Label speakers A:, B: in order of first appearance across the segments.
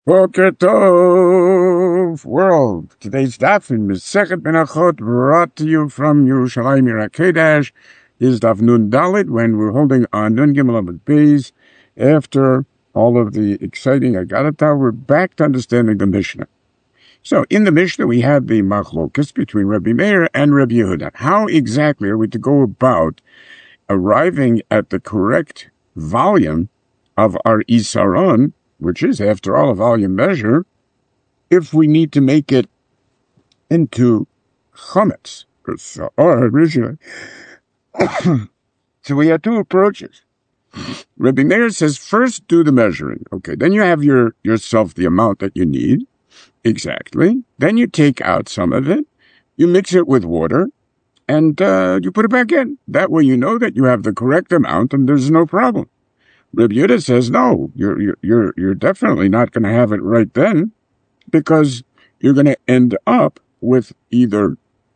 A: Boker Tov, world. Today's daf in Masechet Menachot, brought to you from Yerushalayim Yerakedash, is daf Nun Dalit, when we're holding on Nun Gimel Amud Beis. After all of the exciting Agadata, we're back to understanding the Mishnah. So, in the Mishnah, we had the Machlokes between Rabbi Meir and Rabbi Yehuda. How exactly are we to go about arriving at the correct volume of our Isaron, which is, after all, a volume measure, if we need to make it into chametz, or originally. So we have two approaches. Rabbi Meir says, first do the measuring. Okay, then you have yourself the amount that you need, exactly. Then you take out some of it, you mix it with water, and you put it back in. That way you know that you have the correct amount and there's no problem. Rabbi Yehuda says, no, you're definitely not going to have it right then, because you're going to end up with either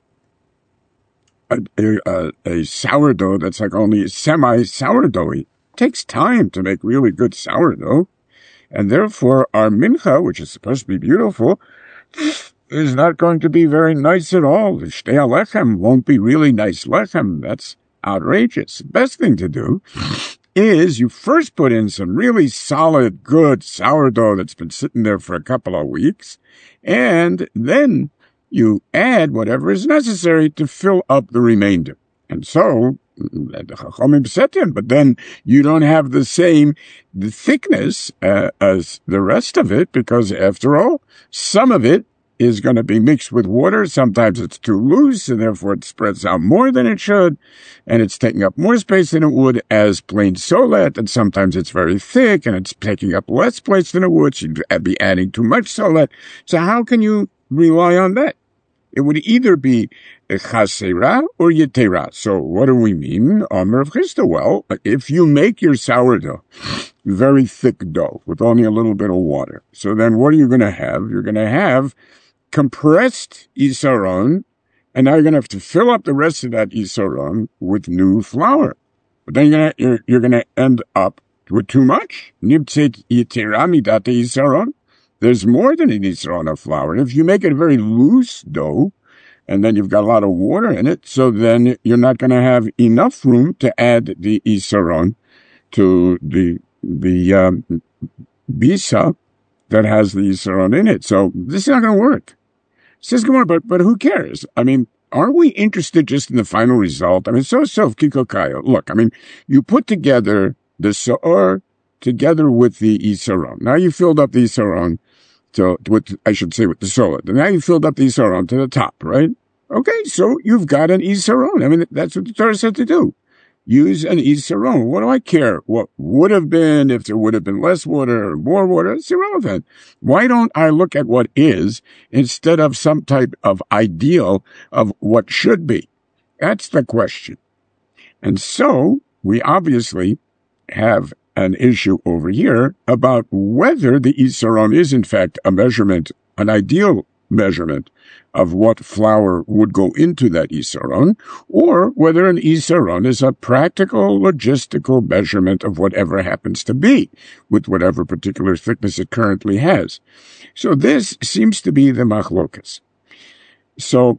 A: a sourdough that's like only semi-sourdoughy. It takes time to make really good sourdough, and therefore our mincha, which is supposed to be beautiful, is not going to be very nice at all. The shtei lechem won't be really nice lechem. That's outrageous. The best thing to do is you first put in some really solid, good sourdough that's been sitting there for a couple of weeks, and then you add whatever is necessary to fill up the remainder. And so, the Chachamim said to him, but then you don't have the thickness as the rest of it, because after all, some of it is going to be mixed with water. Sometimes it's too loose, and therefore it spreads out more than it should, and it's taking up more space than it would as plain solet, and sometimes it's very thick, and it's taking up less space than it would, so you'd be adding too much solet. So how can you rely on that? It would either be chasera or yetera. So what do we mean? Amar of Chisda. Well, if you make your sourdough very thick dough with only a little bit of water, so then what are you going to have? You're going to have compressed isaron, and now you're going to have to fill up the rest of that isaron with new flour. But then you're going to end up with too much. Nibtzet yetera midat isaron. There's more than an isaron of flour. And if you make it a very loose dough, and then you've got a lot of water in it, so then you're not going to have enough room to add the isaron to the bisa that has the isaron in it. So this is not going to work. Says Gemara, but who cares? I mean, aren't we interested just in the final result? I mean, Kiko Kayo. Look, I mean, you put together the so'or together with the isaron. Now you filled up the isaron with the solet. And now you filled up the isaron to the top, right? Okay, so you've got an isaron. I mean, that's what the Torah said to do. Use an isaron. What do I care what would have been, if there would have been less water or more water? It's irrelevant. Why don't I look at what is instead of some type of ideal of what should be? That's the question. And so we obviously have an issue over here about whether the isaron is in fact a measurement, an ideal measurement of what flour would go into that isaron, or whether an isaron is a practical, logistical measurement of whatever happens to be, with whatever particular thickness it currently has. So this seems to be the machlokas. So,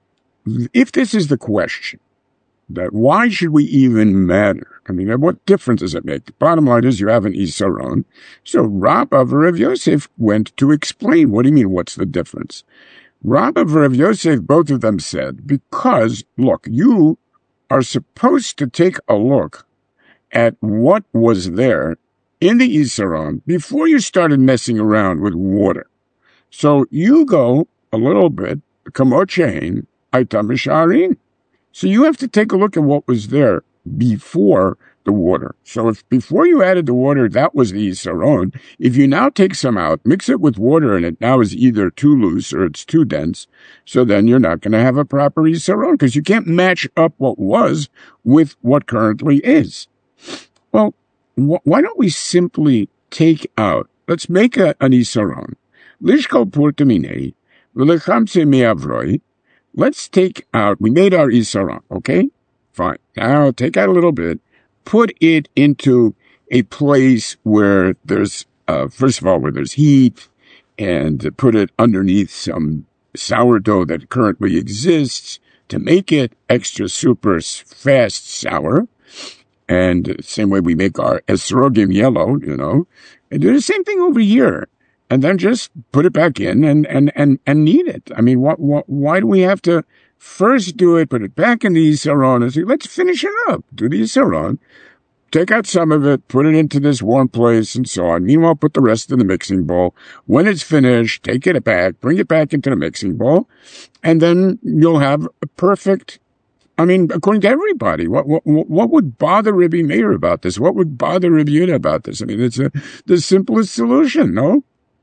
A: if this is the question, that why should we even matter? I mean, what difference does it make? The bottom line is you have an isaron. So Rav and Rav Yosef went to explain. What do you mean, what's the difference? Rav and Rav Yosef, both of them said, because, look, you are supposed to take a look at what was there in the isaron before you started messing around with water. So you go a little bit, kamot shein, aitam misharin. So you have to take a look at what was there before the water. So if before you added the water, that was the isaron, if you now take some out, mix it with water, and it now is either too loose or it's too dense, so then you're not going to have a proper isaron, because you can't match up what was with what currently is. Well, why don't we simply take out, let's make an isaron. Lishkol purtamine, v'lechamse me'avroi. Let's take out, we made our isaron, okay? Fine. Now take out a little bit, put it into a place where there's first of all, where there's heat, and put it underneath some sourdough that currently exists to make it extra super fast sour. And same way we make our esrogim yellow, and do the same thing over here. And then just put it back in and knead it. I mean, why do we have to first do it, put it back in the Yissaron, and say, let's finish it up. Do the Yissaron, take out some of it, put it into this warm place, and so on. Meanwhile, put the rest in the mixing bowl. When it's finished, take it back, bring it back into the mixing bowl, and then you'll have a perfect, according to everybody. What would bother Rabbi Meir about this? What would bother Rabbi Yehuda about this? It's the simplest solution, no?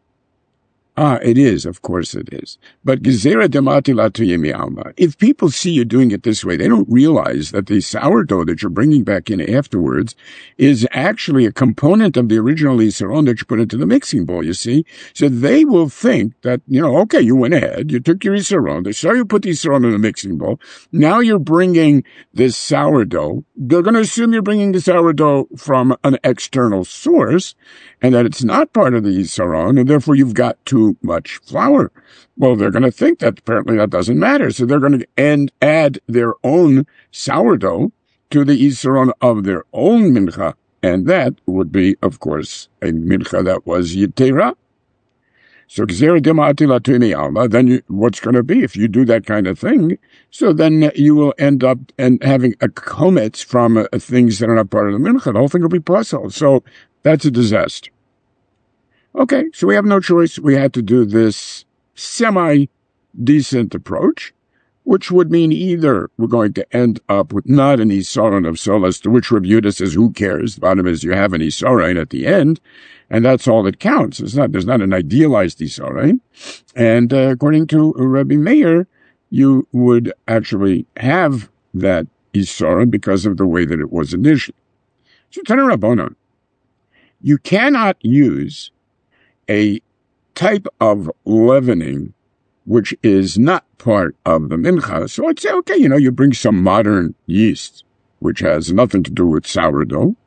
A: It is. Of course it is. But gezerah demati latu yemi alma. If people see you doing it this way, they don't realize that the sourdough that you're bringing back in afterwards is actually a component of the original Yissaron that you put into the mixing bowl, you see? So they will think that, okay, you went ahead, you took your Yissaron, they saw you put the Yissaron in the mixing bowl, now you're bringing this sourdough. They're going to assume you're bringing the sourdough from an external source, and that it's not part of the Yissaron, and therefore you've got too much flour. Well, they're going to think that apparently that doesn't matter, so they're going to add their own sourdough to the Yissaron of their own mincha, and that would be, of course, a mincha that was yitera. So, then what's going to be if you do that kind of thing? So then you will end up having a chometz from things that are not part of the mincha. The whole thing will be puzzled. So that's a disaster. Okay, so we have no choice. We had to do this semi-decent approach, which would mean either we're going to end up with not an Yissaron of solas, to which Rabbi Yehuda says, who cares? The bottom is you have an Yissaron at the end, and that's all that counts. There's not an idealized Yissaron. And according to Rabbi Meir, you would actually have that Yissaron because of the way that it was initially. So, Tana Rabbanon, you cannot use a type of leavening which is not part of the mincha. So I'd say, okay, you bring some modern yeast, which has nothing to do with sourdough,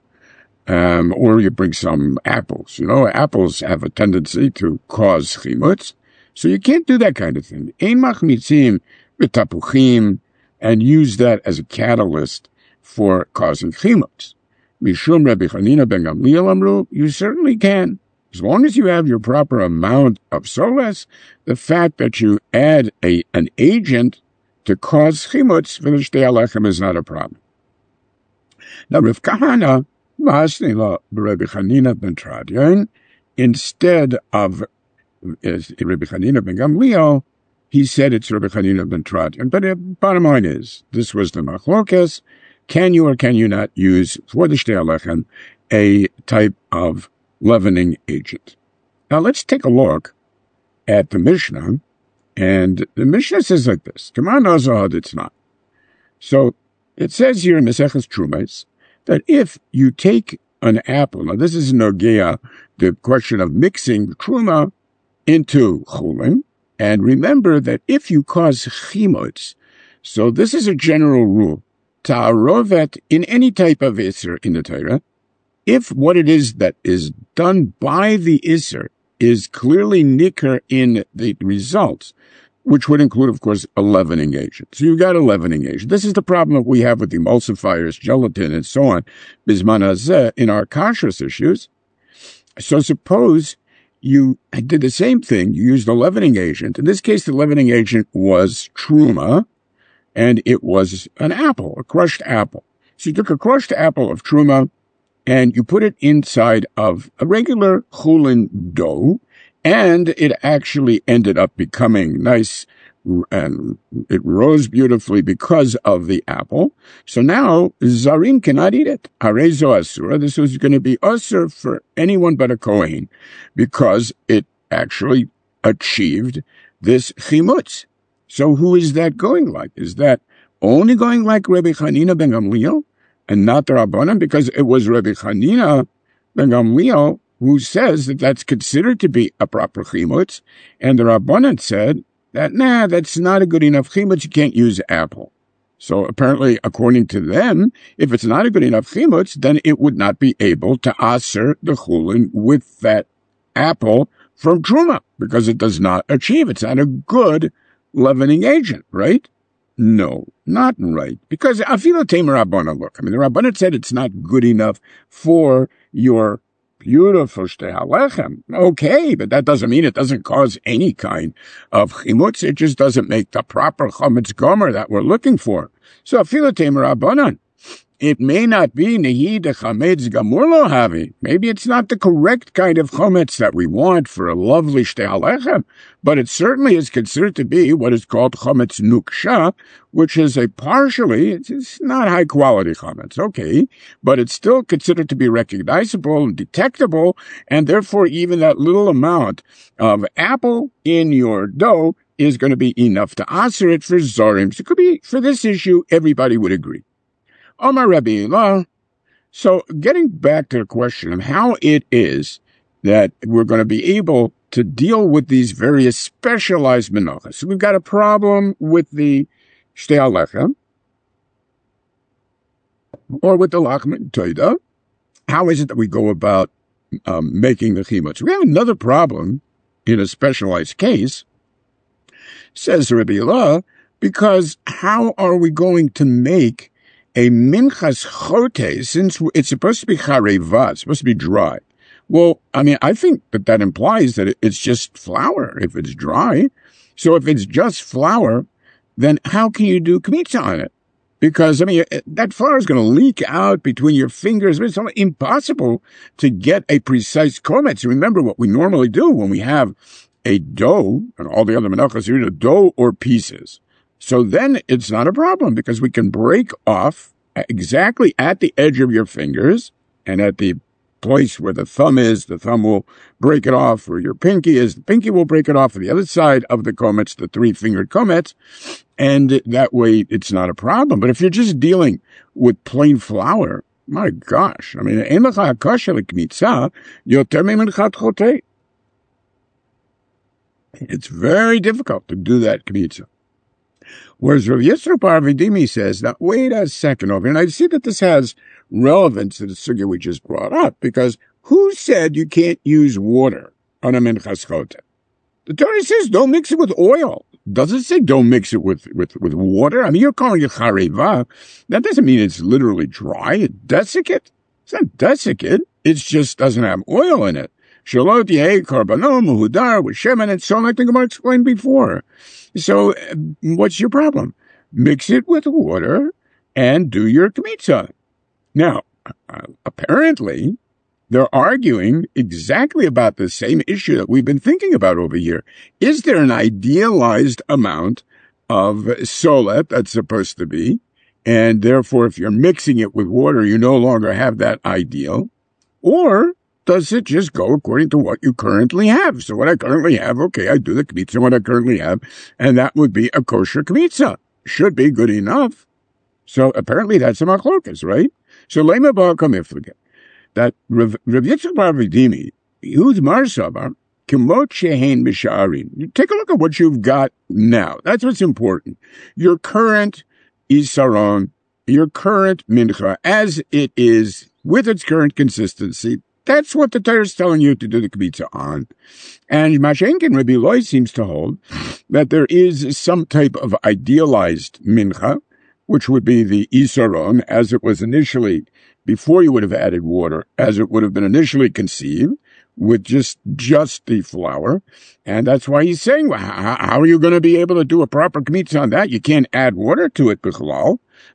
A: or you bring some apples. Apples have a tendency to cause chimutz, so you can't do that kind of thing. Ein machmitzim v'tapuchim, and use that as a catalyst for causing chimutz. Mishum Rabbi Chanina ben Gamliel amru, you certainly can. As long as you have your proper amount of solas, the fact that you add an agent to cause chimutz for the shtei alechem is not a problem. Now, Rav Kahana, Ma'asnila Rabbi Chanina ben Tradion, instead of Rabbi Chanina ben Gamliel, he said it's Rabbi Chanina ben Tradion. But the bottom line is, this was the machlokes. Can you or can you not use for the shtei alechem a type of leavening agent? Now let's take a look at the Mishnah, and the Mishnah says like this: K'mar nazah it's not. So it says here in Maseches Trumas that if you take an apple, now this is nogea, the question of mixing truma into chulin, and remember that if you cause chimutz, so this is a general rule, ta'arovet in any type of iser in the Torah, if what it is that is done by the Isser is clearly nicker in the results, which would include, of course, a leavening agent. So you've got a leavening agent. This is the problem that we have with emulsifiers, gelatin, and so on, bisman hazeh, in our kashrus issues. So suppose you did the same thing. You used a leavening agent. In this case, the leavening agent was truma, and it was an apple, a crushed apple. So you took a crushed apple of truma, and you put it inside of a regular chulin dough, and it actually ended up becoming nice, and it rose beautifully because of the apple. So now zarim cannot eat it. Arezo asura. This was going to be asur for anyone but a kohen, because it actually achieved this chimutz. So who is that going like? Is that only going like Rabbi Chanina ben Gamliel, and not the Rabbanan, because it was Rabbi Chanina ben Gamliel who says that that's considered to be a proper chimutz, and the Rabbanan said that, that's not a good enough chimutz, you can't use apple. So apparently, according to them, if it's not a good enough chimutz, then it would not be able to aser the chulin with that apple from truma because it does not achieve. It's not a good leavening agent, right? No, not right. Because afilu temer Rabbana, look, I mean, the Rabbanah said it's not good enough for your beautiful shtei halechem. Okay, but that doesn't mean it doesn't cause any kind of chimutz. It just doesn't make the proper chametz gomer that we're looking for. So afilu temer Rabbanan. It may not be nehi de chametz gamur lo havi. Maybe it's not the correct kind of chametz that we want for a lovely shtei halechem, but it certainly is considered to be what is called chametz nuksha, which is a partially, it's not high quality chametz, okay, but it's still considered to be recognizable and detectable, and therefore even that little amount of apple in your dough is going to be enough to answer it for zorim. So it could be, for this issue, everybody would agree. Omar Rabbi Ilah. So getting back to the question of how it is that we're going to be able to deal with these various specialized menachas. So we've got a problem with the shtei halechem or with the lachmat toida. How is it that we go about making the chimutz? We have another problem in a specialized case, says Rabbi Ilah, because how are we going to make a minchas chote, since it's supposed to be chareva, it's supposed to be dry? Well, I mean, I think that implies that it's just flour if it's dry. So if it's just flour, then how can you do kmitza on it? Because, I mean, that flour is going to leak out between your fingers. It's impossible to get a precise kometz. Remember what we normally do when we have a dough, and all the other menachas are either dough or pieces. So then it's not a problem because we can break off exactly at the edge of your fingers, and at the place where the thumb is, the thumb will break it off. Where your pinky is, the pinky will break it off. On the other side of the kometz, the three-fingered kometz, and that way it's not a problem. But if you're just dealing with plain flour, my gosh, I mean, ein lecha hakasha lekmitza yoter mimenchat chotei. It's very difficult to do that kmitza. Whereas Rav Yitzchak bar Vidimi says, now wait a second over here, and I see that this has relevance to the sugya we just brought up, because who said you can't use water on a minchas chote? The Torah says don't mix it with oil. Doesn't say don't mix it with water. I mean, you're calling it chareva. That doesn't mean it's literally dry. It's desiccate. It's not desiccate. It just doesn't have oil in it. Shalot yeh karbano muhudar with shemen and so on, like the Gemara explained before. So what's your problem? Mix it with water and do your kmitza. Now, apparently, they're arguing exactly about the same issue that we've been thinking about over here. Is there an idealized amount of solet that's supposed to be? And therefore, if you're mixing it with water, you no longer have that ideal? Or does it just go according to what you currently have? So what I currently have, okay, I do the kmitza, what I currently have, and that would be a kosher kmitza. Should be good enough. So apparently that's a machlokas, right? So lema ba'akamiflige. That Rav Yitzchak bar Vidimi, who's marsabar, kimot shehein b'sha'arim. You take a look at what you've got now. That's what's important. Your current isaron, your current mincha, as it is, with its current consistency, that's what the Torah is telling you to do the kmitza on. And Mashenkin Rabbi Eloi seems to hold that there is some type of idealized mincha, which would be the isaron, as it was initially, before you would have added water, as it would have been initially conceived, with just the flour. And that's why he's saying, well, how are you going to be able to do a proper kmitza on that? You can't add water to it, bichlal.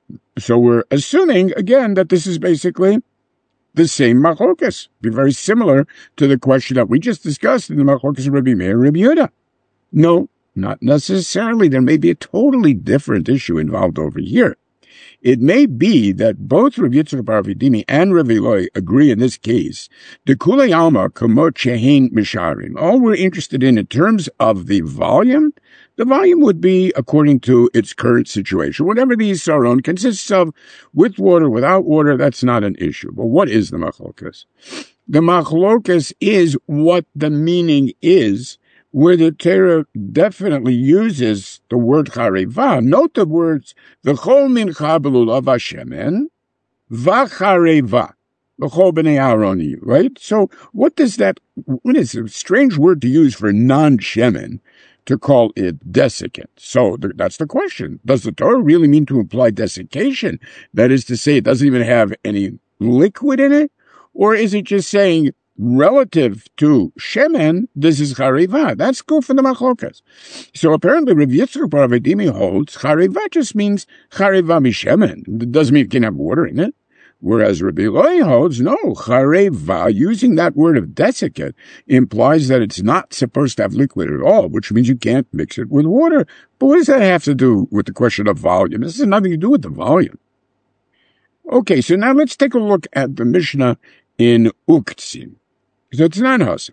A: So we're assuming, again, that this is basically the same machlokas. Be very similar to the question that we just discussed in the machlokas of Rabbi Meir and Rabbi Yehuda. No, not necessarily. There may be a totally different issue involved over here. It may be that both Rav Yitzchak bar Vidimi and Rav Eloi agree in this case. The Kulei Alma kamot shehein misharim. All we're interested in terms of the volume would be according to its current situation. Whatever the isaron consists of, with water, without water, that's not an issue. But what is the machlokas? The machlokas is what the meaning is, where the Torah definitely uses the word chareva. Note the words, v'chol mincha b'lulav hashemen, v'chareva. L'chol b'nei Aaroni, right? So what is a strange word to use for non-shemen, to call it desiccant? So that's the question. Does the Torah really mean to imply desiccation? That is to say, it doesn't even have any liquid in it? Or is it just saying, relative to shemen, this is chariva? That's good for the machlokas. So apparently, Rav Yitzchak bar Avedimi holds chariva just means chariva mishemen. It doesn't mean it can have water in it. Whereas Rabbi Eloi holds, no, chareva, using that word of desiccant, implies that it's not supposed to have liquid at all, which means you can't mix it with water. But what does that have to do with the question of volume? This has nothing to do with the volume. Okay, so now let's take a look at the Mishnah in Uktzin. So it's not Hasa.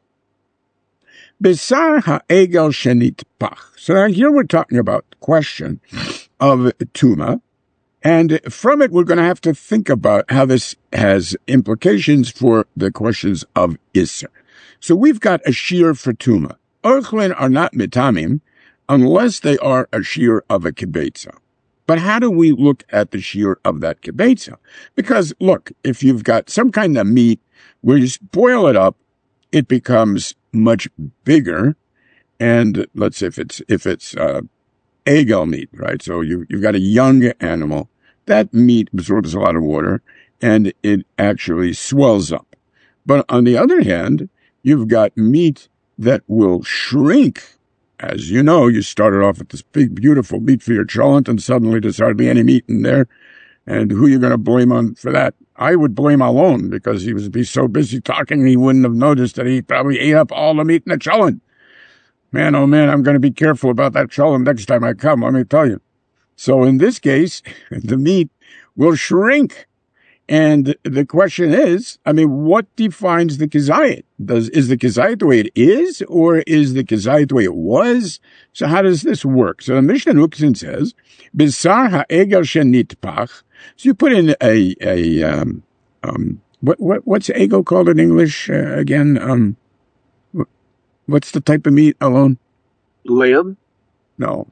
A: Besar ha'egel shenit pach. So now here we're talking about the question of Tuma. And from it, we're going to have to think about how this has implications for the questions of Isser. So we've got a shear for Tuma. Orchlin are not mitamim unless they are a shear of a kibetza. But how do we look at the shear of that kibetza? Because, look, if you've got some kind of meat where you boil it up, it becomes much bigger. And let's say if it's egel meat, right? So you've got a young animal. That meat absorbs a lot of water, and it actually swells up. But on the other hand, you've got meat that will shrink. As you know, you started off with this big, beautiful meat for your cholent, and suddenly there's hardly any meat in there. And who are you going to blame on for that? I would blame Alon, because he would be so busy talking, he wouldn't have noticed that he probably ate up all the meat in the cholent. Man, oh man, I'm going to be careful about that cholent next time I come, let me tell you. So in this case, the meat will shrink. And the question is, what defines the kizayit? Is the kizayit the way it is, or is the kizayit the way it was? So how does this work? So the Mishnah Uktzin says, Bisar ha'egel shenitpach. So you put in what's egel called in English again? What's the type of meat, Alon?
B: Lamb?
A: No.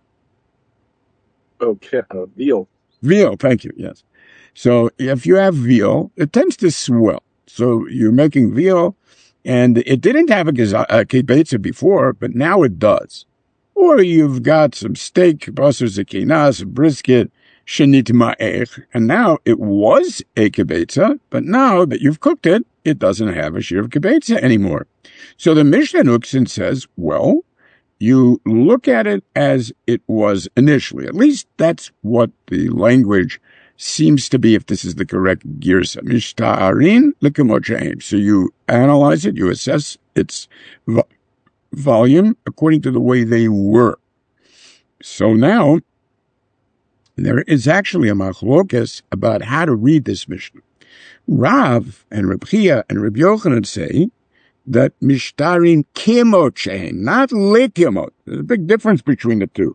B: Okay, veal.
A: Veal, thank you, yes. So if you have veal, it tends to swell. So you're making veal, and it didn't have a kibetza before, but now it does. Or you've got some steak, basar zekinas, brisket, shenit ma'ech, and now it was a kibetza, but now that you've cooked it, it doesn't have a shear of kibetza anymore. So the Mishnah Uktzin says, well, you look at it as it was initially. At least that's what the language seems to be, if this is the correct girsa. Mishta'arin l'kemot. So you analyze it, you assess its volume according to the way they were. So now, there is actually a machlokes about how to read this Mishnah. Rav and Reb Chia and Reb Yochanan say that mishtarin kemot shein, not lekemot. There's a big difference between the two.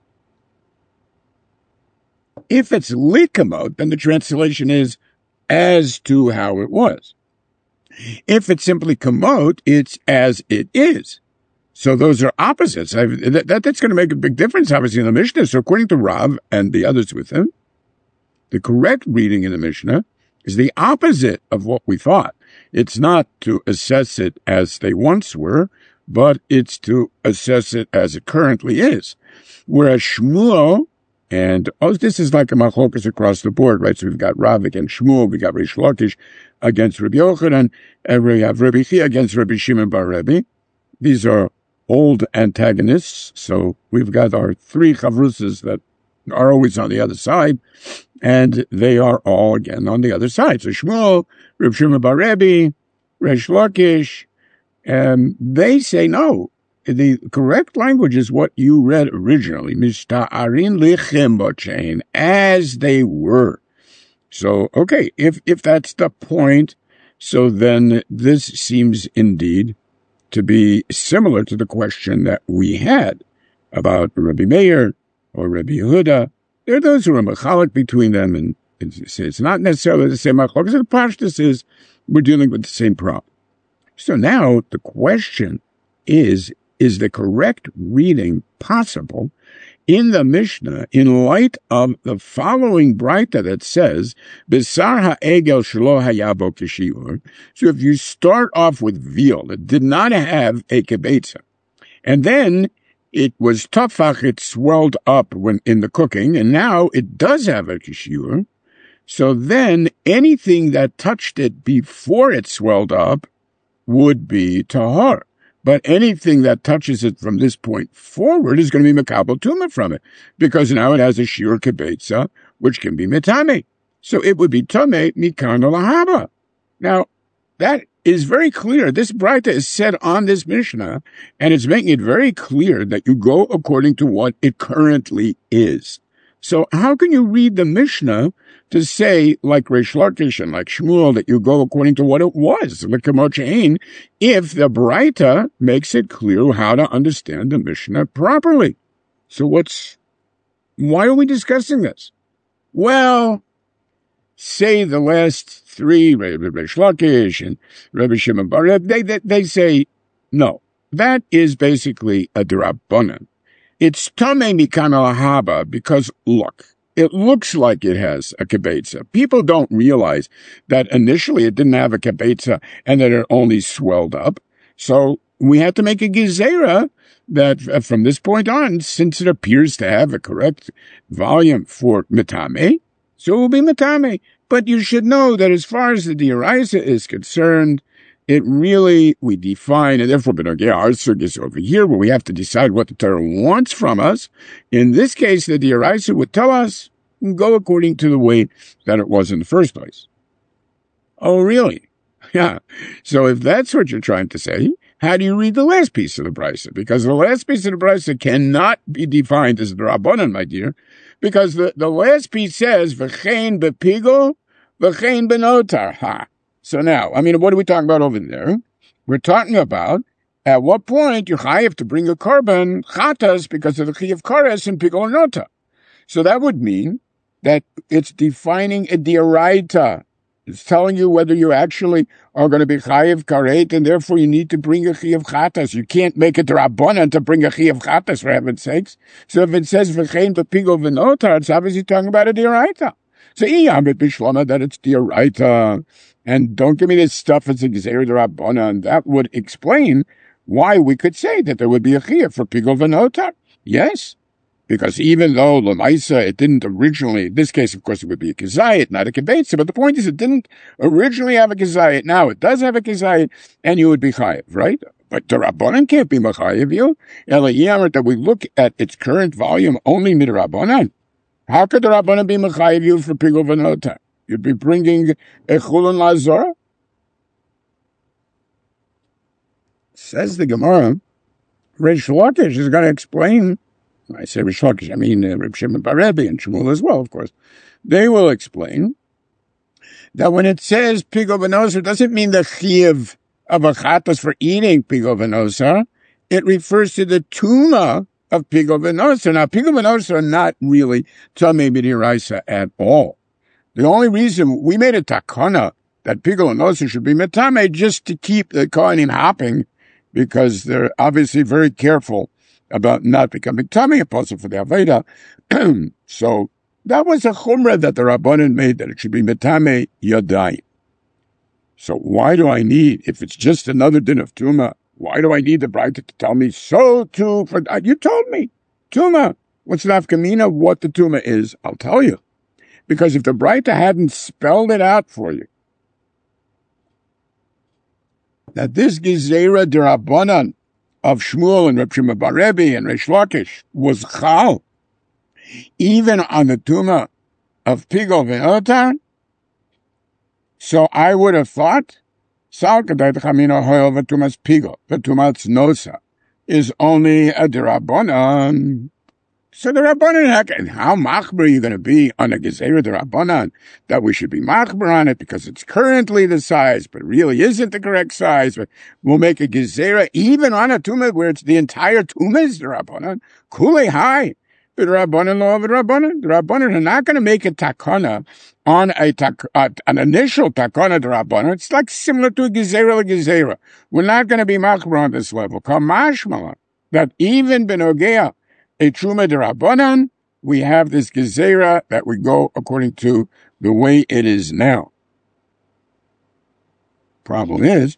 A: If it's lekemot, then the translation is as to how it was. If it's simply kemot, it's as it is. So those are opposites. That's going to make a big difference, obviously, in the Mishnah. So according to Rav and the others with him, the correct reading in the Mishnah is the opposite of what we thought. It's not to assess it as they once were, but it's to assess it as it currently is. Whereas Shmuel, and this is like a machlokas across the board, right? So we've got Rav against Shmuel, we got Rish Lakish against Rabbi Yochanan, and we have Rabbi Chia against Rabbi Shimon bar Rebbe. These are old antagonists, so we've got our three chavrusas that are always on the other side, and they are all again on the other side. So Shmuel, Reb Shimon bar Rebbe, Rish Lakish, and they say no. The correct language is what you read originally, Mishta'arin lechem, as they were. So, okay, if that's the point, so then this seems indeed to be similar to the question that we had about Rabbi Meir or Rabbi Yehuda. There are those who are mechalik between them, and it's not necessarily the same machlokes. The pashtus is we're dealing with the same problem. So now the question is the correct reading possible in the Mishnah in light of the following Braita that says, Besar ha'egel shelo haya bo kishiur. So if you start off with veal that did not have a kibetza, and then it was tafach, it swelled up when in the cooking, and now it does have a kishiur, so then anything that touched it before it swelled up would be tahor. But anything that touches it from this point forward is going to be mekabel tumah from it, because now it has a shiur kibetza, which can be mitame. So it would be tameh mikan lahaba. Now, that is very clear. This Braita is said on this Mishnah, and it's making it very clear that you go according to what it currently is. So how can you read the Mishnah to say, like Reish Lakish and like Shmuel, that you go according to what it was, if the Braita makes it clear how to understand the Mishnah properly? So why are we discussing this? Well, say the last three, Reish Lakish and Rebbe Shimon Bar Rebbe, they say, no, that is basically a D'Rabbanan. It's tameh mikan lahaba because, look, it looks like it has a kibetza. People don't realize that initially it didn't have a kibetza and that it only swelled up. So we had to make a gezerah that from this point on, since it appears to have a correct volume for mitame, so it will be mitame. But you should know that as far as the D'Oraisa is concerned, it really, we define, and therefore, our sug is over here, where we have to decide what the Torah wants from us. In this case, the D'Oraisa would tell us, go according to the way that it was in the first place. Oh, really? Yeah. So if that's what you're trying to say, how do you read the last piece of the Brisa? Because the last piece of the Brisa cannot be defined as the Rabbanan, my dear, because the last piece says, V'chein bepigo, v'chein benotar. Ha. So now, what are we talking about over there? We're talking about at what point you're chayiv to bring a korban chatas because of the chayiv kares and pigol nota. So that would mean that it's defining a dioraita. It's telling you whether you actually are going to be chayiv karet, and therefore you need to bring a chayiv chatas. You can't make it rabbanan to bring a chayiv chatas, for heaven's sakes. So if it says v'chein b'pigol v'nota, it's obviously talking about a dioraita. So iyamit bishlama that it's dioraita. And don't give me this stuff as a Gezer D'Rabbanan. That would explain why we could say that there would be a chiyuv for pigol v'notar. Yes, because even though l'maisa it didn't originally, in this case, of course, it would be a kezayit, not a kibetza. But the point is, it didn't originally have a kezayit. Now it does have a kezayit, and you would be chayiv, right? But D'Rabbanan can't be machayiv you. Elayamrit that we look at its current volume only midrabbanan. How could D'Rabbanan be machayiv you for pigol v'notar? You'd be bringing a chulun lazor. Says the Gemara, Reish Lakish is going to explain. I say Reish Lakish, Reb Shimon Bar Rebbe and Shmuel as well, of course. They will explain that when it says pigol v'nosar, it doesn't mean the chiyuv of a chatas for eating pigol v'nosar. It refers to the tuma of pigol v'nosar. Now, pigol v'nosar are not really tamei b'diraisa at all. The only reason we made a takana that pigol and nosar should be metame just to keep the kohanim hopping, because they're obviously very careful about not becoming tamei, apostle for the aveda. So that was a chumrah that the Rabbanan made, that it should be metame yadayim. So why do I need, if it's just another din of tuma, why do I need the Braita to tell me so too? You told me tuma. What's the nafkamina? What the tuma is? I'll tell you. Because if the Braita hadn't spelled it out for you, that this Gezerah D'Rabbanan of Shmuel and Reb Shimon Bar Rebbe and Reish Lakish was chal, even on the tuma of pigol v'notar, so I would have thought, Sal Kedai T'chamina Hoyel v'tumas pigol, v'tumas nosa, is only a D'Rabbanan. So the Rabbanan, how machber are you going to be on a Gezerah D'Rabbanan that we should be machber on it because it's currently the size, but really isn't the correct size? But we'll make a Gezerah even on a Tumah where it's the entire Tumah is D'Rabbanan. Kulei high. But Rabbanan law of Rabbanan. The Rabbanan are not going to make a takana on an initial takana D'Rabbanan. It's like similar to a Gezerah. We're not going to be machber on this level. Kamashmala. That even Benogea, a Truma D'Rabbanan, we have this Gezerah that we go according to the way it is now. Problem is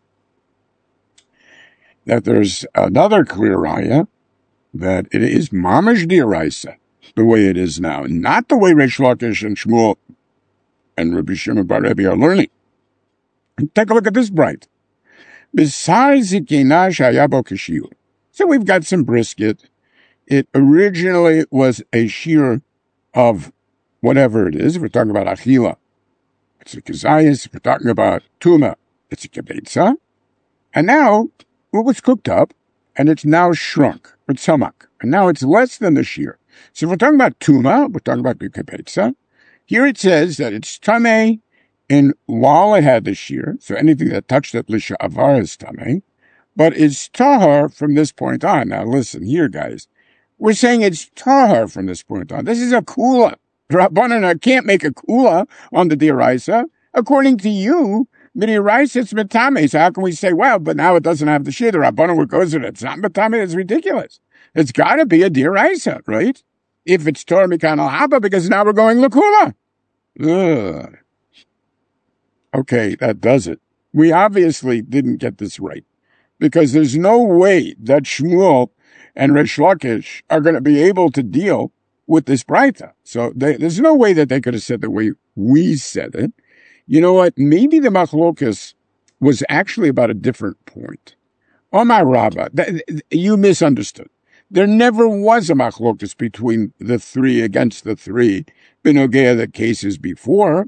A: that there's another clear raya that it is Mamash D'Oraisa, the way it is now, not the way Reish Lakish and Shmuel and Rabbi Shimon Bar Rebbe are learning. And take a look at this bright. Besides Zikina Shayabo Kishiyur. So we've got some brisket. It originally was a shear of whatever it is. If we're talking about Achila, it's a Kazayas. If we're talking about Tuma, it's a Kebetza. And now it was cooked up, and it's now shrunk, or tzamak. And now it's less than the shear. So if we're talking about Tuma, we're talking about the Kebetza. Here it says that it's Tameh, and while it had the shear, so anything that touched it, Lisha'avar is Tameh, but it's Tahar from this point on. Now listen here, guys. We're saying it's Tahar from this point on. This is a Kula. Rabbanan can't make a Kula on the D'Oraisa. According to you, D'Oraisa, it's Metame. So how can we say, well, but now it doesn't have the shear. The Rabbanan goes with it. It's not Metame. It's ridiculous. It's got to be a D'Oraisa, right? If it's Torah Mikan al Haba, because now we're going L'Kula. Ugh. Okay, that does it. We obviously didn't get this right, because there's no way that Shmuel and Reish Lakish are going to be able to deal with this Braita. So there's no way that they could have said the way we said it. You know what? Maybe the Machlokas was actually about a different point. Omar Rabbah, you misunderstood. There never was a Machlokas between the three against the three Benogea the cases before.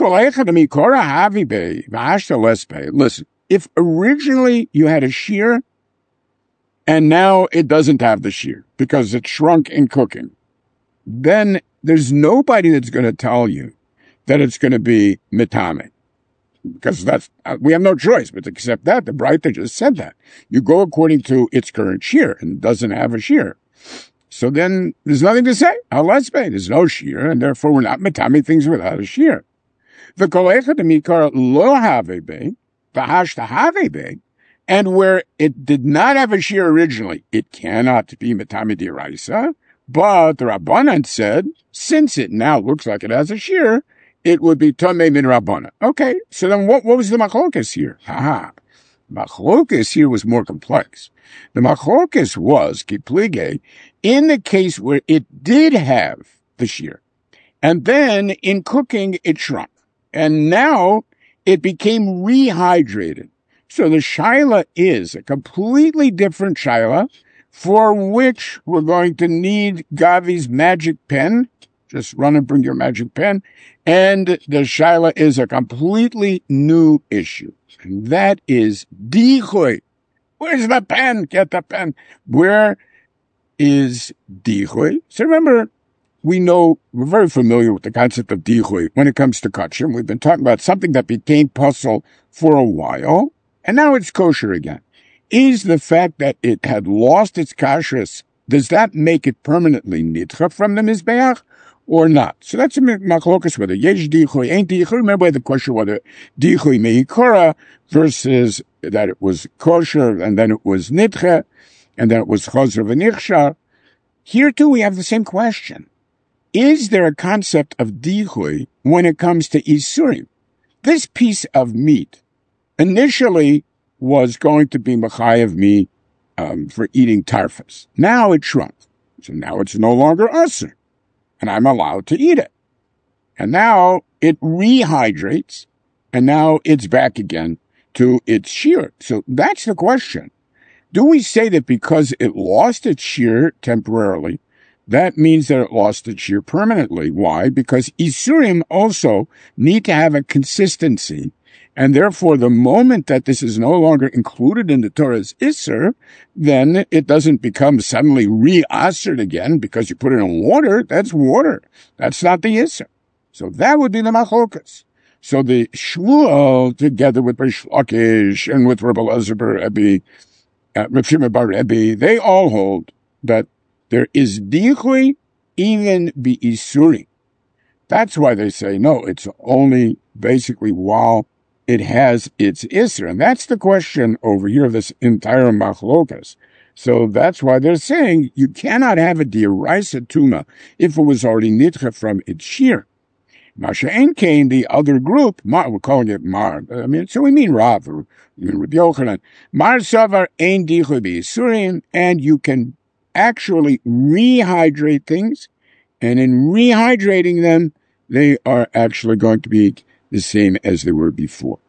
A: Listen, if originally you had a shear and now it doesn't have the shear because it shrunk in cooking, then there's nobody that's going to tell you that it's going to be mitame. Because we have no choice but to accept that. The Braita just said that. You go according to its current shear and it doesn't have a shear. So then there's nothing to say. There's no shear, and therefore we're not mitame things without a shear. And where it did not have a shear originally, it cannot be Metame D'Oraisa, but the Rabbanan said, since it now looks like it has a shear, it would be Tomei Min Rabbanan. Okay, so then what was the Machlokas here? Machlokas here was more complex. The Machlokas was, Kiplige, in the case where it did have the shear, and then in cooking it shrunk. And now it became rehydrated. So the shaila is a completely different shaila for which we're going to need Gavi's magic pen. Just run and bring your magic pen. And the shaila is a completely new issue. And that is dichui. Where's the pen? Get the pen. Where is dichui? So remember, we're very familiar with the concept of dichui when it comes to kosher. We've been talking about something that became puzzle for a while, and now it's kosher again. Is the fact that it had lost its kashrus, does that make it permanently nitcha from the mizbeach or not? So that's a machlokas whether yesh dichui, ain't dichui. Remember the question whether dichui meikora versus that it was kosher and then it was nitcha and then it was chozer v'nichshar. Here too we have the same question. Is there a concept of dichui when it comes to isurim? This piece of meat initially was going to be mechayev me for eating tarfas. Now it shrunk. So now it's no longer usur. And I'm allowed to eat it. And now it rehydrates. And now it's back again to its shear. So that's the question. Do we say that because it lost its shear temporarily, that means that it lost its shear permanently? Why? Because isurim also need to have a consistency. And therefore, the moment that this is no longer included in the Torah's Isser, then it doesn't become suddenly re-assered again because you put it in water. That's water. That's not the Isser. So that would be the Machlokas. So the Shmuel, together with Reish Lakish and with Rabbi Elazar bar Rebbe, Rav Shimon bar Rebbe, they all hold that there is dichui even be isuri. That's why they say, no, it's only basically while it has its isser. And that's the question over here of this entire machlokas. So that's why they're saying you cannot have a dioraisa tuma if it was already nitcha from its shear. Masha Enkain, the other group, we're calling it Mar. So we mean Rav or Rabbi Yochanan. Mar Savar Ein Dichu B'Yisurim, and you can actually rehydrate things, and in rehydrating them, they are actually going to be the same as they were before.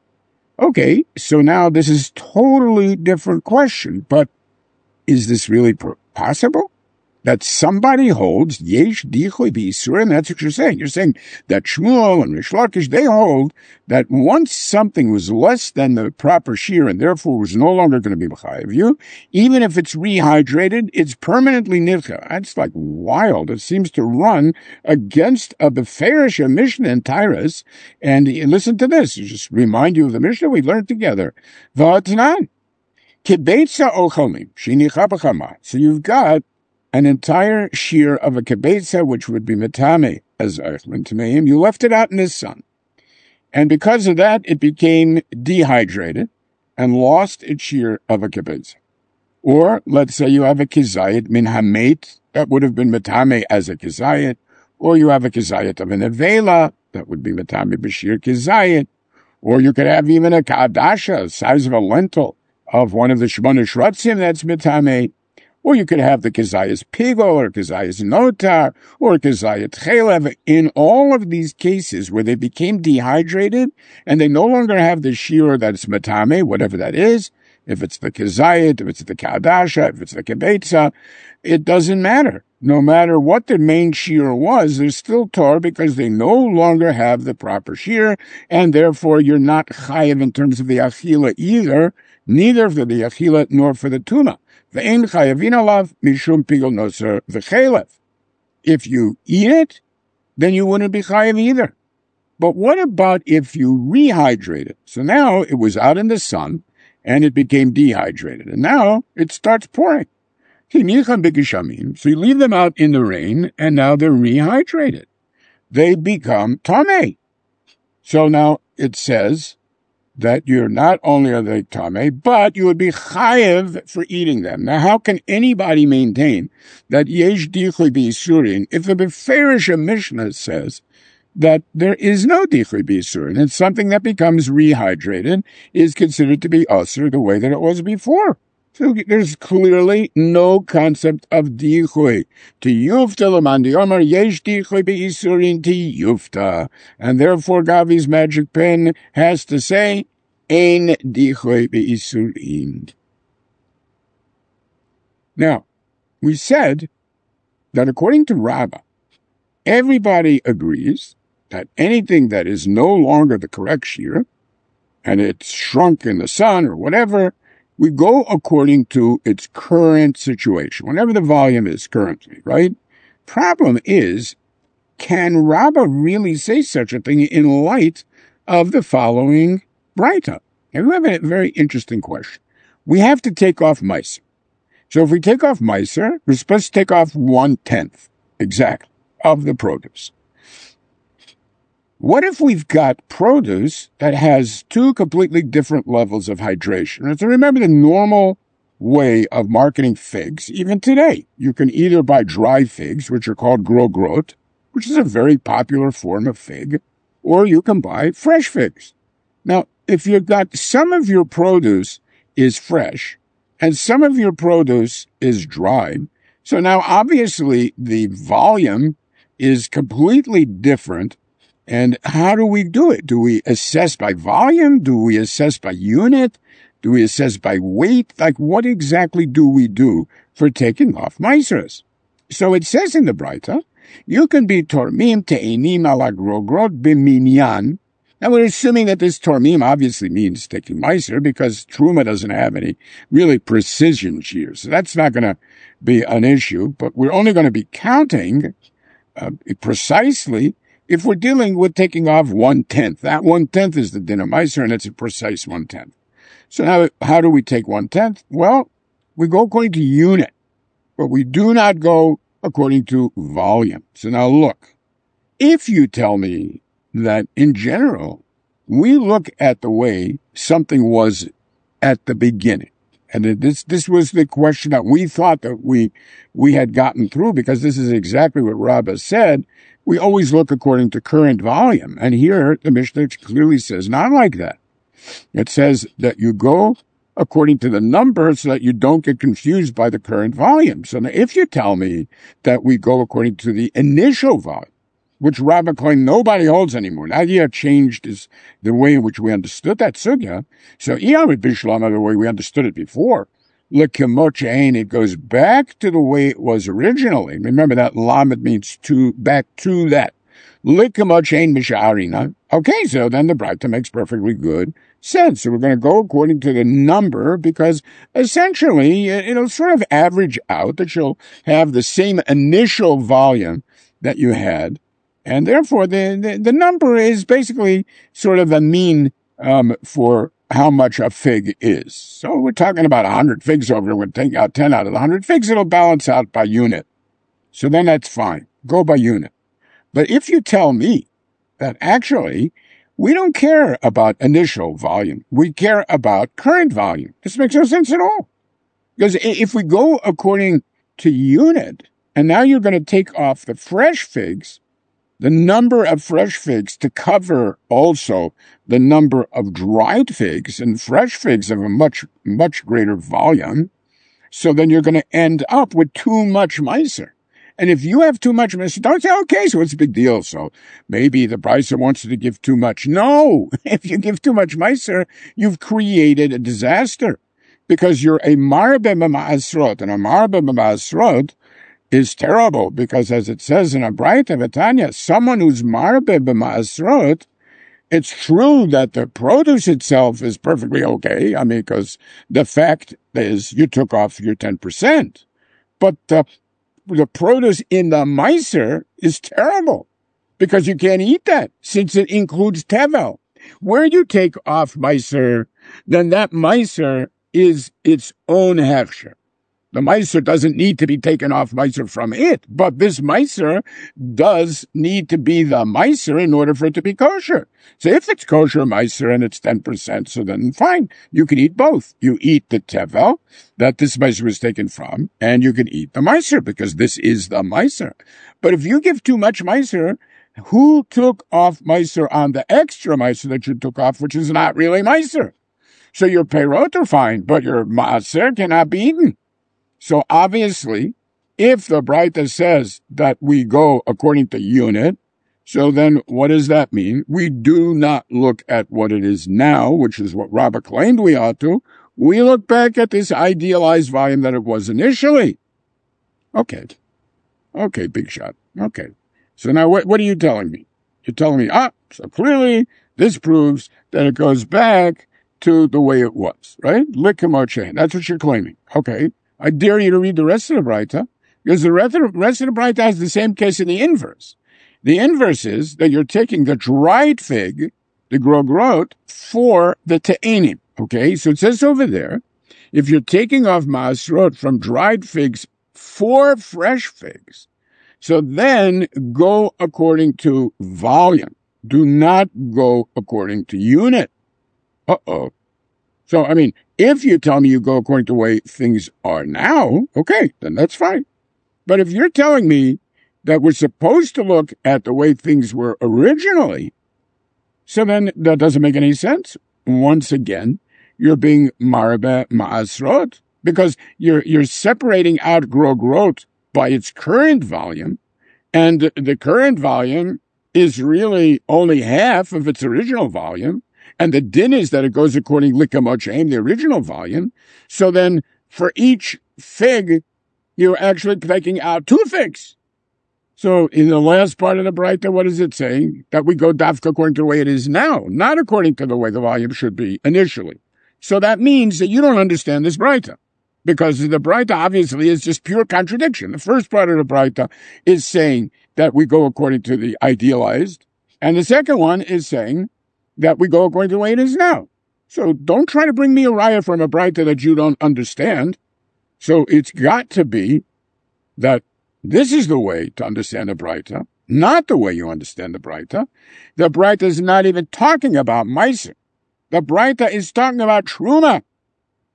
A: Okay, so now this is totally different question, but is this really possible? That somebody holds yesh dichui b'Yisurim, that's what you're saying. You're saying that Shmuel and Rish Lakish, they hold that once something was less than the proper shear and therefore was no longer going to be b'chayev you, even if it's rehydrated, it's permanently nitcha. That's like wild. It seems to run against the Beferish Mishnah and Tyrus. And listen to this. Just remind you of the Mishnah we learned together. V'atanan. Kibetza ochalmim, shinicha b'chama. So you've got an entire shear of a kibetza, which would be metame as Eichmann Tameim. You left it out in the sun. And because of that, it became dehydrated and lost its shear of a kibetza. Or, let's say you have a kizayit min hamet, that would have been metame as a kizayit. Or you have a kizayit of an avela, that would be metame b'shir kizayit. Or you could have even a kadasha, the size of a lentil, of one of the shmona shratzim, that's metame. Or you could have the Kazayas Pigol, or Kazayas Notar, or Kazayat Chelev. In all of these cases where they became dehydrated and they no longer have the shear that's matame, whatever that is, if it's the Kazayat, if it's the Kadasha, if it's the Kibetza, it doesn't matter. No matter what the main shear was, they're still tor because they no longer have the proper shear, and therefore you're not chayiv in terms of the achila either, neither for the achila nor for the tuna. If you eat it, then you wouldn't be chayiv either. But what about if you rehydrate it? So now it was out in the sun, and it became dehydrated, and now it starts pouring. So you leave them out in the rain, and now they're rehydrated. They become tameh. So now it says that you're not only are they tameh, but you would be chayev for eating them. Now, how can anybody maintain that yesh dichui b'Yisurin if the Beferish Mishnah says that there is no dichui b'Yisurin, and something that becomes rehydrated is considered to be usher the way that it was before? So there's clearly no concept of dichui. To yufta l'mandi omar yesh dichui b'Yisurin to yufta. And therefore Gavi's magic pen has to say, ein dichui b'Yisurin. Now, we said that according to Rabbah, everybody agrees that anything that is no longer the correct shear, and it's shrunk in the sun or whatever, we go according to its current situation, whatever the volume is currently, right? Problem is, can Rabbah really say such a thing in light of the following Braita? And we have a very interesting question. We have to take off Meiser. So if we take off Meiser, we're supposed to take off 1/10 exactly of the produce. What if we've got produce that has two completely different levels of hydration? And so remember the normal way of marketing figs, even today. You can either buy dry figs, which are called grogrot, which is a very popular form of fig, or you can buy fresh figs. Now, if you've got some of your produce is fresh and some of your produce is dry, so now obviously the volume is completely different. And how do we do it? Do we assess by volume? Do we assess by unit? Do we assess by weight? Like, what exactly do we do for taking off Meiseres? So it says in the Braita, you can be tormim te'enim ala grogrot b'minyan. Now we're assuming that this tormim obviously means taking Meiser because Truma doesn't have any really precision shears. So that's not going to be an issue, but we're only going to be counting precisely if we're dealing with taking off 1/10. That 1/10 is the din of Meiser, and it's a precise 1/10. So now, how do we take 1/10? Well, we go according to unit, but we do not go according to volume. So now look, if you tell me that in general, we look at the way something was at the beginning, And this was the question that we thought that we had gotten through, because this is exactly what Rabbah said. We always look according to current volume. And here the Mishnah clearly says not like that. It says that you go according to the number so that you don't get confused by the current volume. So now if you tell me that we go according to the initial volume, which Rabbah claimed nobody holds anymore, now you have changed the way in which we understood that sugya. So Iyamid Bishlam, the way we understood it before, it goes back to the way it was originally. Remember that lamed means back to that. Okay, so then the Braita makes perfectly good sense. So we're going to go according to the number, because essentially it'll sort of average out that you'll have the same initial volume that you had, and therefore the number is basically sort of a mean for how much a fig is. So we're talking about 100 figs over here. We're taking out 10 out of the 100 figs. It'll balance out by unit. So then that's fine. Go by unit. But if you tell me that actually we don't care about initial volume, we care about current volume, this makes no sense at all. Because if we go according to unit, and now you're going to take off the fresh figs, the number of fresh figs to cover also the number of dried figs, and fresh figs have a much, much greater volume. So then you're going to end up with too much meiser. And if you have too much meiser, don't say, okay, so what's the big deal? So maybe the Brisa wants you to give too much. No, if you give too much meiser, you've created a disaster, because you're a marbe b'ma'asrot, and a marbe b'ma'asrot is terrible, because as it says in a Braita V'Tanya, someone who's marbe b'ma'asrot, it's true that the produce itself is perfectly okay. I mean, because the fact is you took off your 10%, but the produce in the meiser is terrible, because you can't eat that since it includes tevel. Where you take off meiser, then that meiser is its own hechsher. The meiser doesn't need to be taken off meiser from it, but this meiser does need to be the meiser in order for it to be kosher. So if it's kosher meiser and it's 10%, so then fine, you can eat both. You eat the tevel that this meiser was taken from, and you can eat the meiser, because this is the meiser. But if you give too much meiser, who took off meiser on the extra meiser that you took off, which is not really meiser? So your peirot are fine, but your maaser cannot be eaten. So obviously, if the Braita says that we go according to unit, so then what does that mean? We do not look at what it is now, which is what Rabbah claimed we ought to. We look back at this idealized volume that it was initially. Okay, big shot. Okay. So now what are you telling me? You're telling me, so clearly this proves that it goes back to the way it was, right? Likamotche. That's what you're claiming. Okay. I dare you to read the rest of the Braita, because the rest of the Braita has the same case in the inverse. The inverse is that you're taking the dried fig, the grogrot, for the te'enim. Okay, so it says over there, if you're taking off ma'asrot from dried figs for fresh figs, so then go according to volume. Do not go according to unit. Uh-oh. So, I mean, if you tell me you go according to the way things are now, okay, then that's fine. But if you're telling me that we're supposed to look at the way things were originally, so then that doesn't make any sense. Once again, you're being marbe ma'asrot, because you're separating out grogrot by its current volume, and the current volume is really only half of its original volume. And the din is that it goes according likamotcheim, the original volume. So then for each fig, you're actually taking out 2 figs. So in the last part of the Braita, what is it saying? That we go dafka according to the way it is now, not according to the way the volume should be initially. So that means that you don't understand this Braita, because the Braita obviously is just pure contradiction. The first part of the Braita is saying that we go according to the idealized, and the second one is saying that we go according to the way it is now. So don't try to bring me a raya from a Braita that you don't understand. So it's got to be that this is the way to understand the Braita, not the way you understand the Braita. The Braita is not even talking about meiser. The Braita is talking about truma.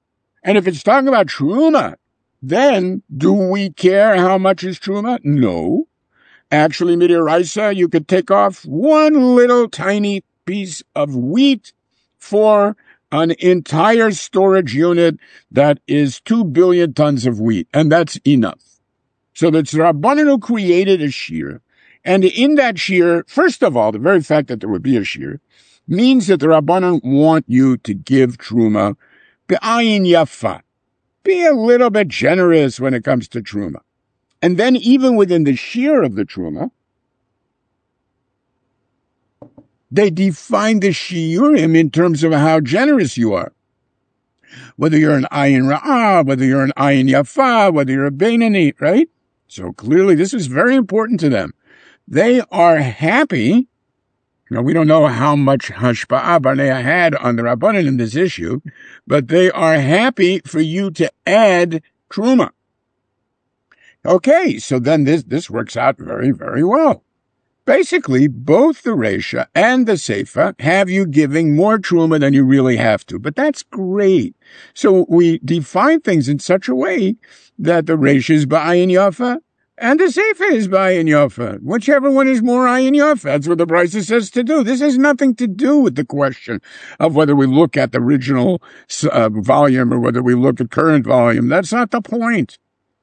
A: And if it's talking about truma, then do we care how much is truma? No. Actually, midiraisa, you could take off one little tiny piece of wheat for an entire storage unit that is 2 billion tons of wheat, and that's enough. So that's Rabbanan who created a shear. And in that shear, first of all, the very fact that there would be a shear means that the Rabbanan want you to give truma be'ayin yafa. Be a little bit generous when it comes to truma. And then even within the shear of the truma, they define the shiurim in terms of how generous you are. Whether you're an ayin ra'ah, whether you're an ayin yafa, whether you're a beinani, right? So clearly this is very important to them. They are happy. Now, we don't know how much hashpa'ah Barnea had on the Rabbanan in this issue, but they are happy for you to add truma. Okay, so then this works out very, very well. Basically, both the Reisha and the Seifa have you giving more truma than you really have to, but that's great. So we define things in such a way that the Reisha is ba'ayin yafa and the Seifa is ba'ayin yafa. Whichever one is more ayin yafa, that's what the Brisa says to do. This has nothing to do with the question of whether we look at the original volume or whether we look at current volume. That's not the point.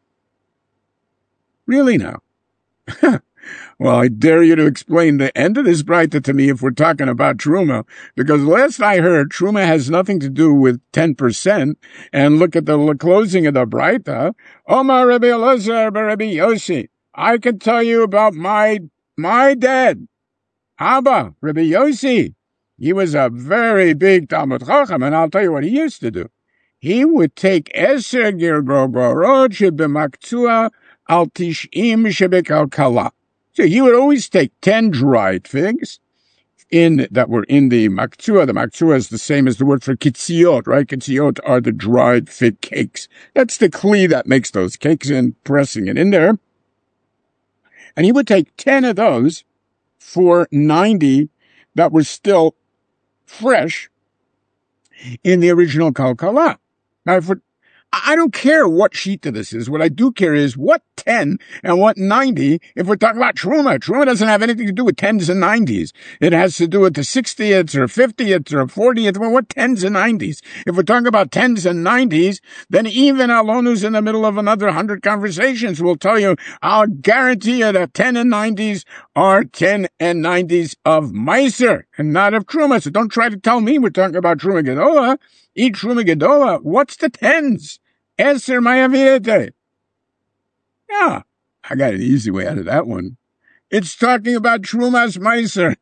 A: Really now. Well, I dare you to explain the end of this Braita to me if we're talking about Truma, because last I heard, Truma has nothing to do with 10%, and look at the closing of the Braita. Omar Rabbi Elazar Rabbi Yossi, I can tell you about my dad, Abba, Rabbi Yossi. He was a very big Talmud Chacham, and I'll tell you what he used to do. He would take Eser Girgorot Shebemaktua Al Tish'im Shebekalkala. So he would always take 10 dried figs that were in the maktua. The maktua is the same as the word for kitziot, right? Kitziot are the dried fig cakes. That's the kli that makes those cakes and pressing it in there. And he would take 10 of those for 90 that were still fresh in the original kalkala. Now, I don't care what sheet of this is. What I do care is what 10 and what 90 if we're talking about Truma. Truma doesn't have anything to do with 10s and 90s. It has to do with the 60ths or 50ths or 40ths. Well, what 10s and 90s? If we're talking about 10s and 90s, then even Alonu's in the middle of another 100 conversations will tell you, I'll guarantee you that 10 and 90s are 10 and 90s of Meiser and not of Truma. So don't try to tell me we're talking about Truma Gedola. Eat Truma Gedola. What's the 10s? Eser Mayavirete. Yeah, I got an easy way out of that one. It's talking about Trumas Meiser.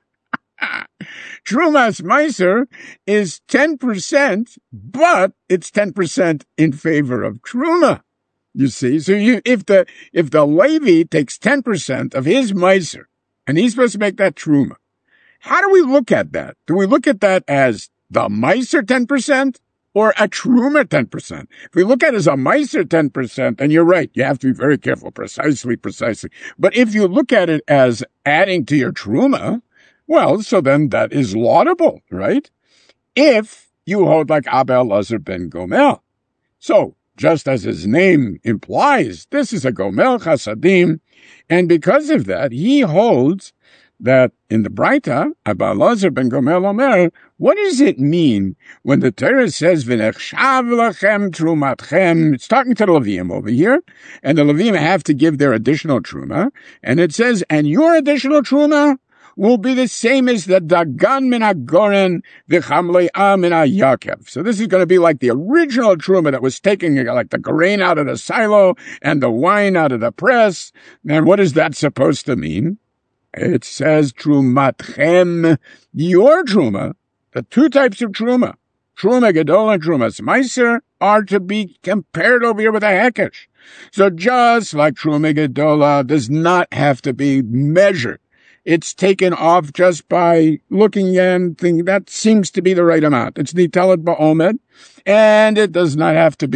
A: Trumas Meiser is 10%, but it's 10% in favor of Truma. You see, so if the Levi takes 10% of his Meiser, and he's supposed to make that Truma, how do we look at that? Do we look at that as the Meiser 10%? Or a Truma 10%. If we look at it as a Meiser 10%, and you're right, you have to be very careful, precisely. But if you look at it as adding to your Truma, well, so then that is laudable, right? If you hold like Abba Elazar ben Gomel. So, just as his name implies, this is a Gomel Chasadim, and because of that, he holds that in the Braita, Abba Elazar ben Gomel Omer, what does it mean when the Torah says, V'nechshav lachem trumatchem? It's talking to the Levim over here, and the Levim have to give their additional truma, and it says, and your additional truma will be the same as the Dagan min HaGoren, v'chamle'ah min HaYakev. So this is going to be like the original truma that was taking like the grain out of the silo and the wine out of the press. And what is that supposed to mean? It says, Trumatchem, your truma, the two types of truma, Truma Gedol and Trumas Meiser, are to be compared over here with a Hekesh. So just like Truma Gedola does not have to be measured, it's taken off just by looking and thinking that seems to be the right amount. It's Nitalat Ba'omed, and it does not have to be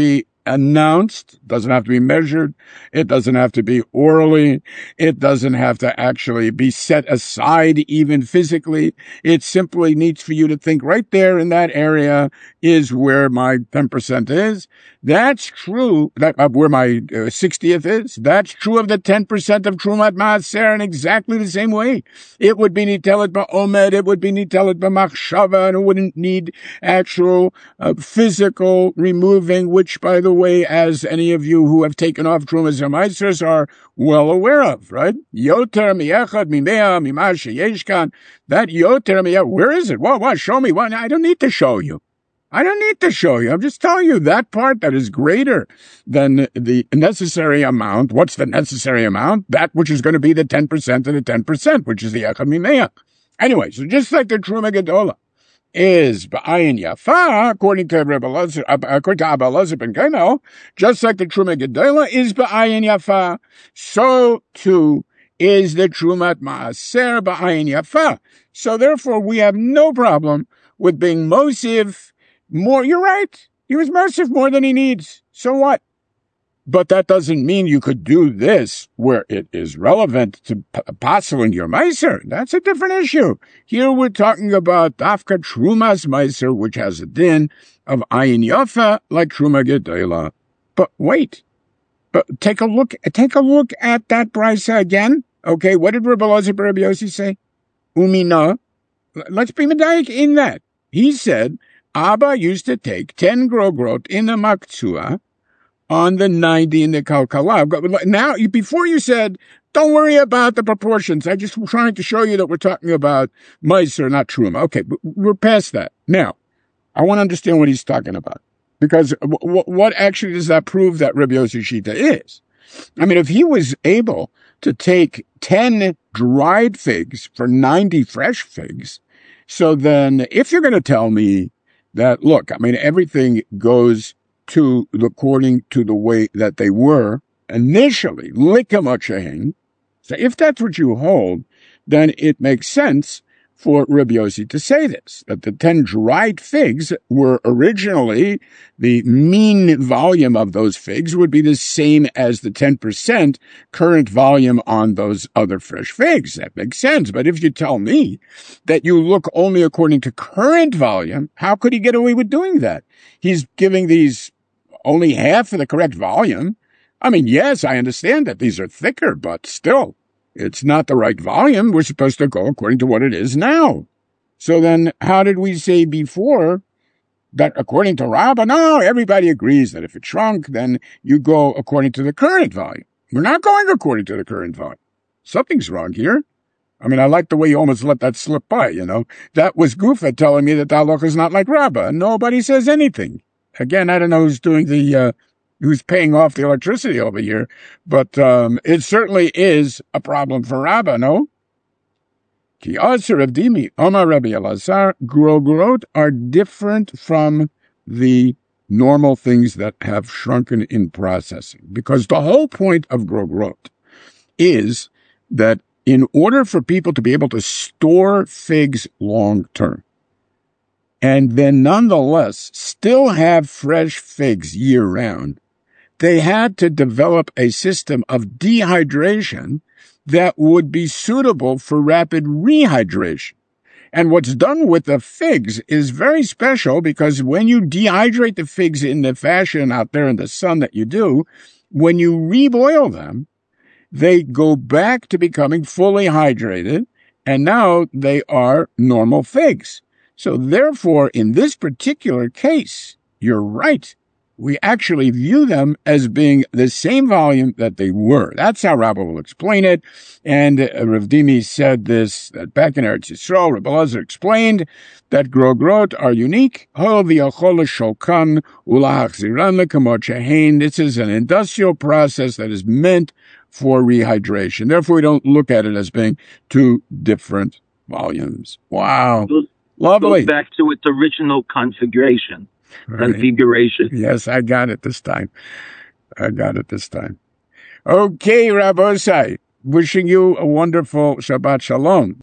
A: announced, doesn't have to be measured, it doesn't have to be orally, it doesn't have to actually be set aside even physically. It simply needs for you to think right there in that area is where my 10% is. That's true, that where my 60th is. That's true of the 10% of Trumat Maaser in exactly the same way. It would be nitelet ba'omed, it would be nitelet b'machshava, and it wouldn't need actual physical removing, which, by the way, as any of you who have taken off Trumas and Maasers are well aware of, right? Yoter mi'echad mimea mima sheyeshkan. That yoter mi'echad, where is it? What? Show me. What? I don't need to show you. I'm just telling you that part that is greater than the necessary amount. What's the necessary amount? That which is going to be the 10% of the 10%, which is the echad mimea. Anyway, so just like the Truma Gedola is ba'ayin yafa, according to Abba Elazar ben Gamel, just like the Truma Gedola is ba'ayin yafa, so too is the Trumat Maaser ba'ayin yafa. So therefore, we have no problem with being mosif more. You're right. He was mosif more than he needs. So what? But that doesn't mean you could do this where it is relevant to apostle in your meiser. That's a different issue. Here we're talking about dafka trumas meiser, which has a din of ayin yafa like truma gedola. But wait, take a look at that brisa again. Okay, what did Rabbi Elazar ben Rabbi Yossi say? Umina. Let's be medayik in that. He said Abba used to take 10 grogrot in the maktsua on the 90 in the kalkala. Now, before you said, don't worry about the proportions. I just was trying to show you that we're talking about meiser, not truma. Okay, but we're past that. Now, I want to understand what he's talking about. Because what actually does that prove that Rabbi Yossi Shita is? I mean, if he was able to take 10 dried figs for 90 fresh figs, so then if you're going to tell me that, look, I mean, everything goes to according to the way that they were initially, likamachahing. So if that's what you hold, then it makes sense for Rabbi Yossi to say this, that the 10 dried figs were originally, the mean volume of those figs would be the same as the 10% current volume on those other fresh figs. That makes sense. But if you tell me that you look only according to current volume, how could he get away with doing that? He's giving these only half of the correct volume. I mean, yes, I understand that these are thicker, but still, it's not the right volume. We're supposed to go according to what it is now. So then how did we say before that according to Rabbah? No, everybody agrees that if it shrunk, then you go according to the current volume. We're not going according to the current volume. Something's wrong here. I mean, I like the way you almost let that slip by, you know. That was Gufa telling me that the halacha is not like Rabbah. Nobody says anything. Again, I don't know who's doing who's paying off the electricity over here, but it certainly is a problem for Rabbah, no? Ki Asher of Dimi, Omar Rabbi Elazar, grogrot are different from the normal things that have shrunken in processing, because the whole point of grogrot is that in order for people to be able to store figs long term, and then nonetheless still have fresh figs year round, they had to develop a system of dehydration that would be suitable for rapid rehydration. And what's done with the figs is very special, because when you dehydrate the figs in the fashion out there in the sun that you do, when you reboil them, they go back to becoming fully hydrated, and now they are normal figs. So therefore, in this particular case, you're right. We actually view them as being the same volume that they were. That's how Rabbah will explain it. And Rav Dimi said this, that back in Eretz Yisrael, Rabbi Elazar explained that grogrot are unique. This is an industrial process that is meant for rehydration. Therefore, we don't look at it as being two different volumes. Wow. Lovely.
C: Goes back to its original configuration.
A: Right.
C: Configuration.
A: Yes, I got it this time. Okay, Rabbosai, wishing you a wonderful Shabbat Shalom.